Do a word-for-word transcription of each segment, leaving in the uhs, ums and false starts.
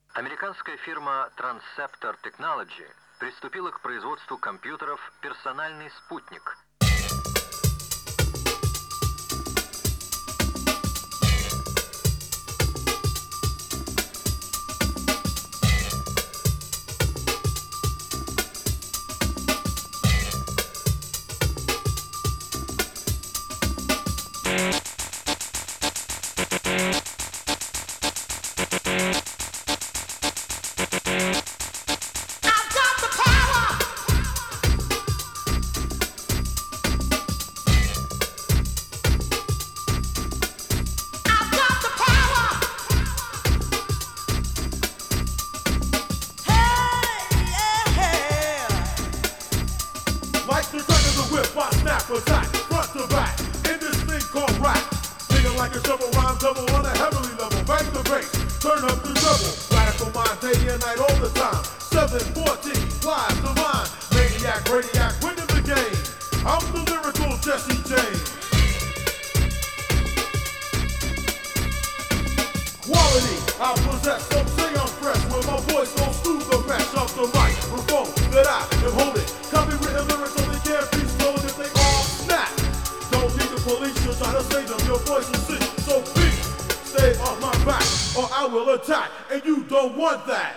Американская фирма Transceptor Technology приступила к производству компьютеров «Персональный спутник». Like the turn of the whip, I snap attack, front to back, in this thing called rap. Thinking like a shovel rhyme double on a heavenly level. Bang the bass, turn up the double. Radical mind, day and night, all the time. seven fourteen, live, divine. Maniac, radiac, winning the game. I'm the lyrical Jesse James. Quality, I possess, some say I'm fresh. When my voice goes through the mesh of the microphone that I am holding. Copywritten lyrics so they can't be stolen if they all snap. Don't need the police to try to save them, your voice will sing. So please, stay off my back or I will attack, and you don't want that.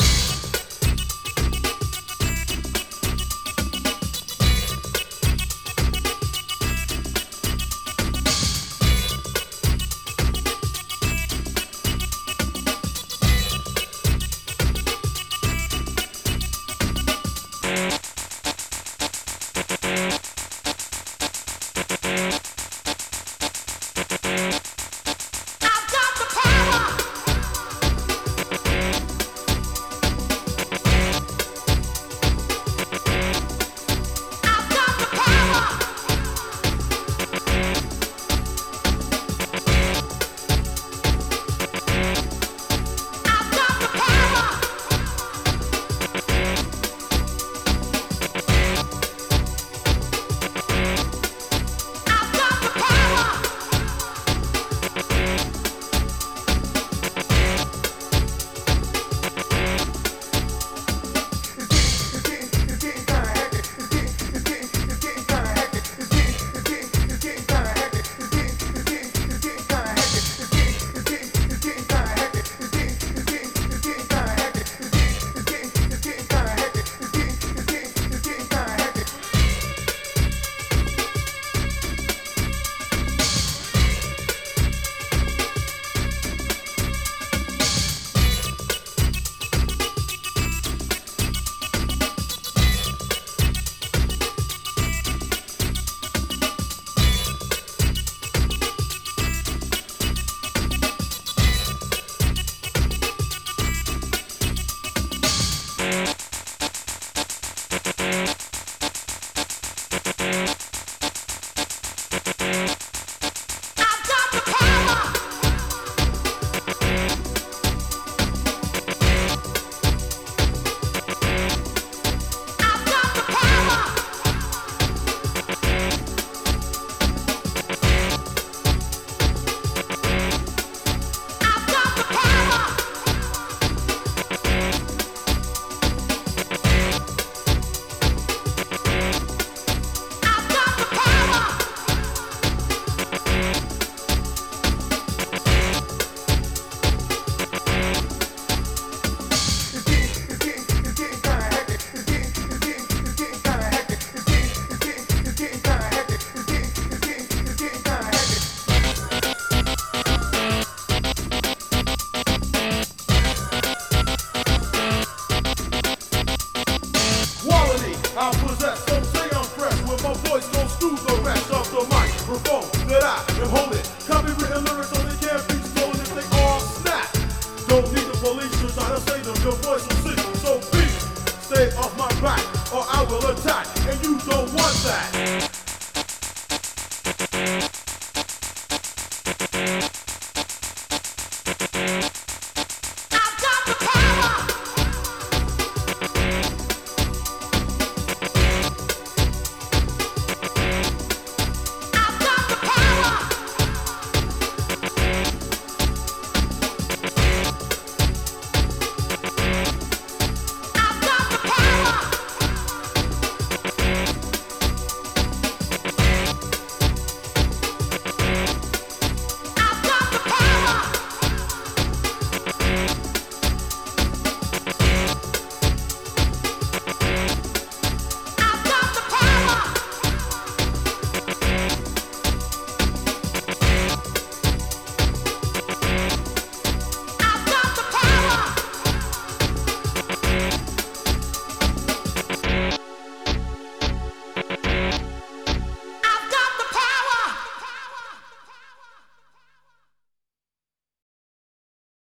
I possess, some say I'm fresh. When my voice goes through the rest of the microphone that I am holding. Copywritten lyrics so they can't be stolen if they all snap. Don't need the police to try to save them, your voice will sing. So please, stay off my back or I will attack, and you don't want that.